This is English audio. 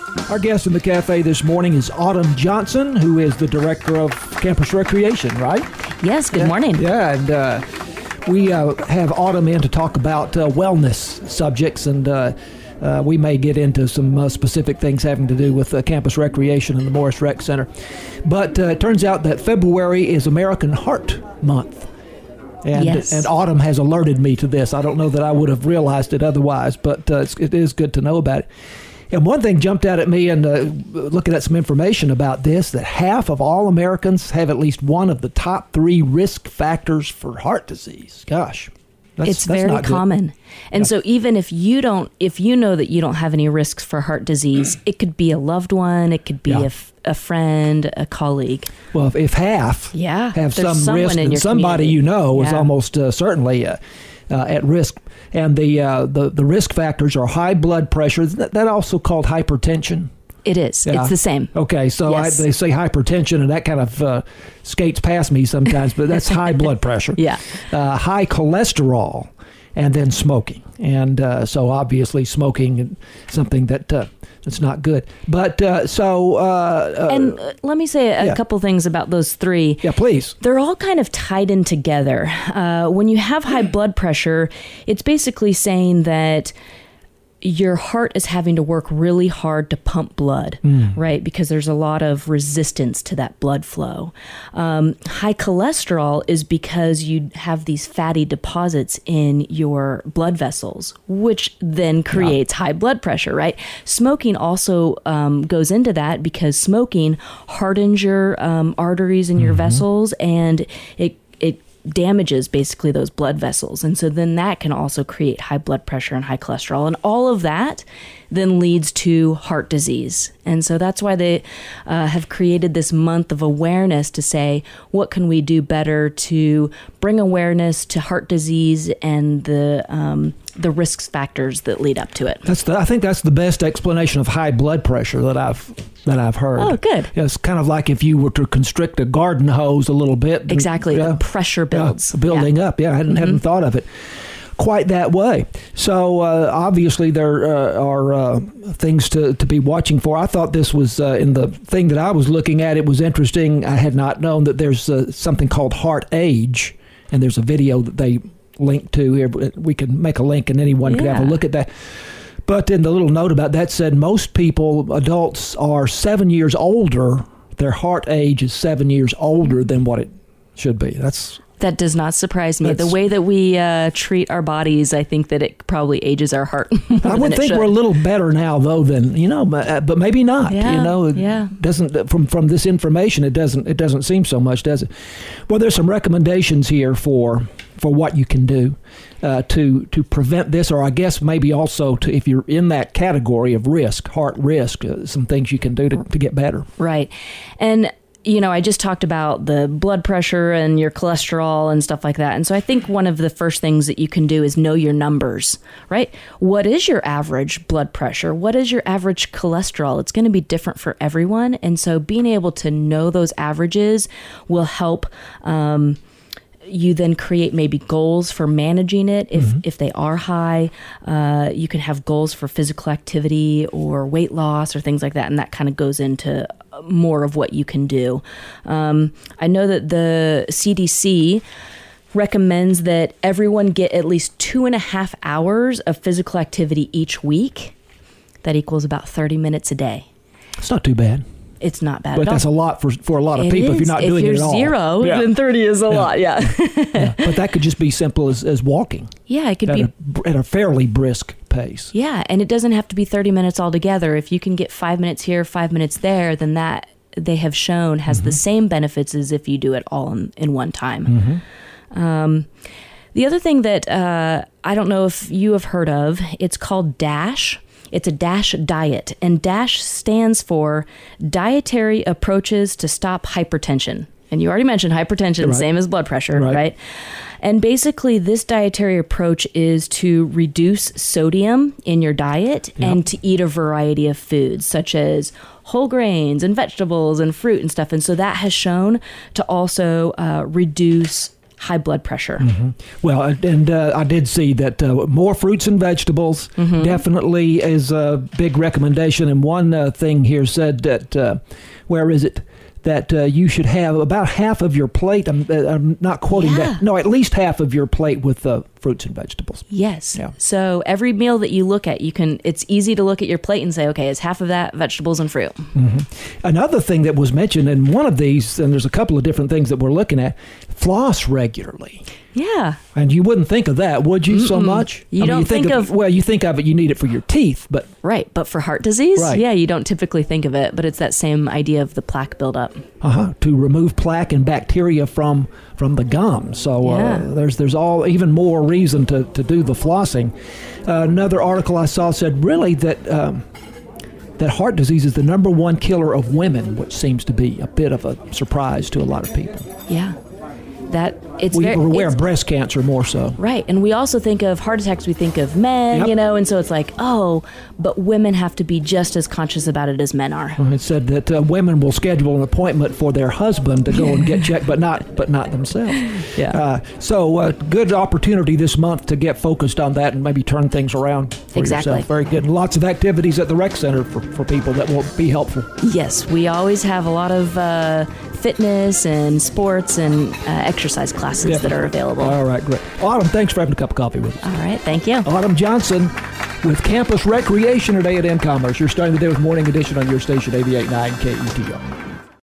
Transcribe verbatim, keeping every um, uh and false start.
Our guest in the cafe this morning is Autumn Johnson, who is the director of Campus Recreation, right? Yes, good yeah, morning. Yeah, and uh, we uh, have Autumn in to talk about uh, wellness subjects, and uh, uh, we may get into some uh, specific things having to do with uh, Campus Recreation and the Morris Rec Center. But uh, it turns out that February is American Heart Month. And, yes. and Autumn has alerted me to this. I don't know that I would have realized it otherwise, but uh, it's, it is good to know about it. And one thing jumped out at me, and uh, looking at some information about this, that half of all Americans have at least one of the top three risk factors for heart disease. Gosh. That's, it's that's very not common. Good. And yeah. so even if you don't, if you know that you don't have any risks for heart disease, it could be a loved one, it could be yeah. a, f- a friend, a colleague. Well, if, if half yeah, have there's some risk, in then somebody community. you know is yeah. almost uh, certainly uh, uh, at risk. And the, uh, the the risk factors are high blood pressure. That, that also called hypertension. It is. Yeah. It's the same. Okay, so yes. I, they say hypertension, and that kind of uh, skates past me sometimes, but that's high blood pressure. Yeah. Uh, high cholesterol, and then smoking. And uh, so obviously smoking is something that uh, that's not good. But uh, so... Uh, uh, and uh, let me say a yeah. couple things about those three. Yeah, please. They're all kind of tied in together. Uh, when you have high blood pressure, it's basically saying that your heart is having to work really hard to pump blood, mm. right? Because there's a lot of resistance to that blood flow. Um, high cholesterol is because you have these fatty deposits in your blood vessels, which then creates yeah. high blood pressure, right? Smoking also um, goes into that because smoking hardens your um, arteries and your mm-hmm. vessels, and it it damages basically those blood vessels. And so then that can also create high blood pressure and high cholesterol. And all of that then leads to heart disease. And so that's why they uh, have created this month of awareness to say, what can we do better to bring awareness to heart disease and the um, the risk factors that lead up to it. That's the, I think that's the best explanation of high blood pressure that I've that I've heard. Oh, good. Yeah, it's kind of like if you were to constrict a garden hose a little bit. Exactly. Yeah, the pressure builds. Yeah, building yeah. up. Yeah, I hadn't, mm-hmm. hadn't thought of it quite that way. So uh, obviously there uh, are uh, things to, to be watching for. I thought this was uh, in the thing that I was looking at. It was interesting. I had not known that there's uh, something called Heart Age, and there's a video that they link to here. We can make a link and anyone yeah. could have a look at that. But in the little note about that said most people, adults, are seven years older. Their heart age is seven years older than what it should be. That's That does not surprise me. The way that we uh, treat our bodies, I think that it probably ages our heart more I would than think it we're a little better now, though, than you know, but, but maybe not. Yeah, you know, it yeah. doesn't from from this information. It doesn't it doesn't seem so much, does it? Well, there's some recommendations here for for what you can do uh, to to prevent this, or I guess maybe also to if you're in that category of risk, heart risk, uh, some things you can do to, to get better. Right, and. You know, I just talked about the blood pressure and your cholesterol and stuff like that. And so I think one of the first things that you can do is know your numbers, right? What is your average blood pressure? What is your average cholesterol? It's going to be different for everyone. And so being able to know those averages will help um, you then create maybe goals for managing it. If, mm-hmm. if they are high, uh, you can have goals for physical activity or weight loss or things like that. And that kind of goes into more of what you can do. Um, I know that the C D C recommends that everyone get at least two and a half hours of physical activity each week. That equals about thirty minutes a day. It's not too bad. It's not bad. But at all. that's a lot for for a lot of it people is. if you're not if doing you're it at all. Zero, yeah. then thirty is a yeah. lot, yeah. yeah. But that could just be simple as, as walking. Yeah, it could at be. A, at a fairly brisk pace. Yeah, and it doesn't have to be thirty minutes altogether. If you can get five minutes here, five minutes there, then that, they have shown, has mm-hmm. the same benefits as if you do it all in, in one time. Mm-hmm. Um, the other thing that uh, I don't know if you have heard of, it's called DASH. It's a DASH diet, and DASH stands for Dietary Approaches to Stop Hypertension. And you already mentioned hypertension, right. Same as blood pressure, right. right? And basically, this dietary approach is to reduce sodium in your diet yep. and to eat a variety of foods, such as whole grains and vegetables and fruit and stuff. And so that has shown to also uh, reduce high blood pressure. Mm-hmm. Well, and uh, I did see that uh, more fruits and vegetables mm-hmm. definitely is a big recommendation. And one uh, thing here said that, uh, where is it? That uh, you should have about half of your plate. I'm, uh, I'm not quoting yeah. that. No, at least half of your plate with uh, fruits and vegetables. Yes. Yeah. So every meal that you look at, you can. It's easy to look at your plate and say, okay, is half of that vegetables and fruit? Mm-hmm. Another thing that was mentioned in one of these, and there's a couple of different things that we're looking at, floss regularly. Yeah. And you wouldn't think of that, would you, Mm-mm. so much? You I don't mean, you think, think of, of... Well, you think of it, you need it for your teeth, but... Right, but for heart disease? Right. Yeah, you don't typically think of it, but it's that same idea of the plaque buildup. Uh-huh, to remove plaque and bacteria from from the gum. So yeah. uh, there's there's all even more reason to, to do the flossing. Uh, another article I saw said really that... Um, that heart disease is the number one killer of women, which seems to be a bit of a surprise to a lot of people. Yeah. That it's we, very, we're aware it's, of breast cancer more so. Right. And we also think of heart attacks, we think of men, yep. you know, and so it's like, oh, but women have to be just as conscious about it as men are. Well, it said that uh, women will schedule an appointment for their husband to go and get checked, but not but not themselves. Yeah. Uh, so uh, good opportunity this month to get focused on that and maybe turn things around for exactly. yourself. Very good. And lots of activities at the rec center for, for people that will be helpful. Yes, we always have a lot of uh, fitness and sports and uh, exercise classes Definitely. that are available. All right, great. Autumn, thanks for having a cup of coffee with us. All right, thank you. Autumn Johnson with Campus Recreation at A and M Commerce. You're starting the day with Morning Edition on your station, eighty-eight point nine K E T R.